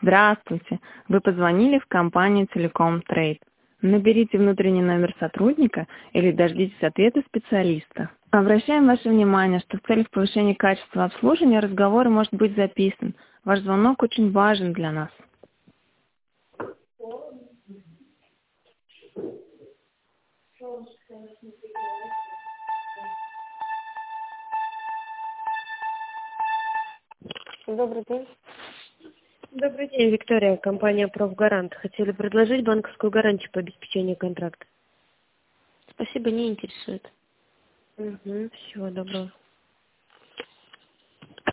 Здравствуйте. Вы позвонили в компанию Telecom Trade. Наберите внутренний номер сотрудника или дождитесь ответа специалиста. Обращаем ваше внимание, что в целях повышения качества обслуживания разговор может быть записан. Ваш звонок очень важен для нас. Добрый день. Добрый день, Виктория, компания «Профгарант». Хотели предложить банковскую гарантию по обеспечению контракта. Спасибо, не интересует. Всего доброго.